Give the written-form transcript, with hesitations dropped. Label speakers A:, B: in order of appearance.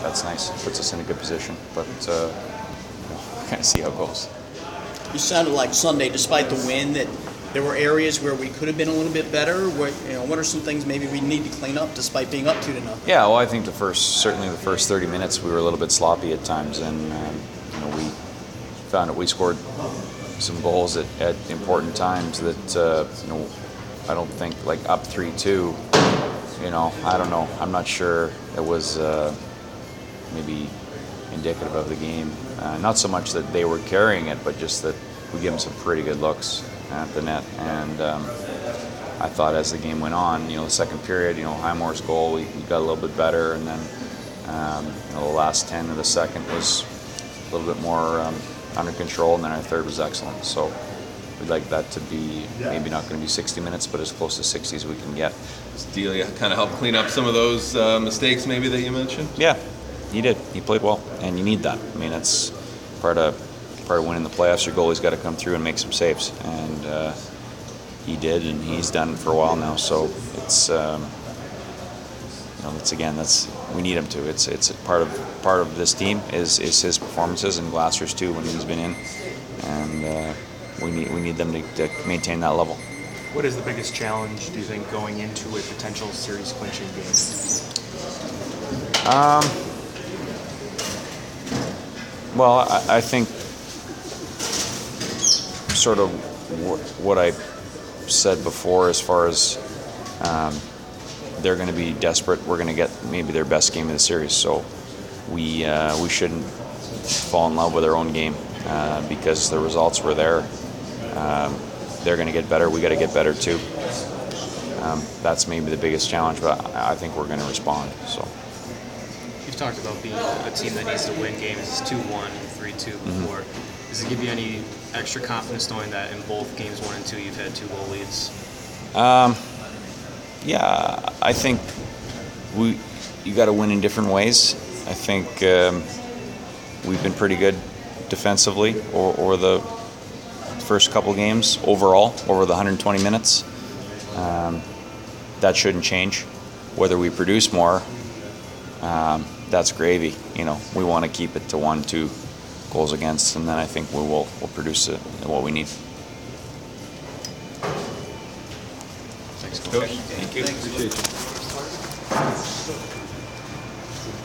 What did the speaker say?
A: that's nice. It puts us in a good position, but we'll kind of see how it goes.
B: You sounded like Sunday, despite the win, that there were areas where we could have been a little bit better. What are some things maybe we need to clean up despite being up 2-0?
A: Yeah, well, I think certainly the first 30 minutes we were a little bit sloppy at times, and we found that we scored some goals at important times that I don't think, like up 3-2. I don't know. I'm not sure it was maybe indicative of the game. Not so much that they were carrying it, but just that we gave them some pretty good looks at the net. And I thought as the game went on, the second period, Highmore's goal, we got a little bit better, and then the last 10 of the second was a little bit more under control, and then our third was excellent. So we'd like that to be maybe not going to be 60 minutes, but as close to 60 as we can get.
C: Delia kind of helped clean up some of those mistakes maybe that you mentioned?
A: Yeah, he did. He played well, and you need that. I mean, that's part of winning the playoffs. Your goalie's got to come through and make some saves, and he did, and he's done it for a while now. So it's we need him to. It's part of this team is his performances, and Glasser's too when he's been in, and we need them to maintain that level.
D: What is the biggest challenge, do you think, going into a potential series clinching game?
A: Well, I think sort of what I said before, as far as they're going to be desperate. We're going to get maybe their best game of the series, so we shouldn't fall in love with our own game because the results were there. They're going to get better. We got to get better too. That's maybe the biggest challenge, but I think we're going to respond. So.
E: You've talked about being a team that needs to win games 2-1 and 3-2 before.
A: Mm-hmm.
E: Does it give you any extra confidence knowing that in both games 1 and 2 you've had 2 goal leads?
A: Yeah, I think you got to win in different ways. I think we've been pretty good defensively over the first couple games overall, over the 120 minutes. That shouldn't change. Whether we produce more, that's gravy. We want to keep it to 1-2 goals against, and then I think we'll produce what we need.
C: Thanks, Coach. Thank you. Appreciate you.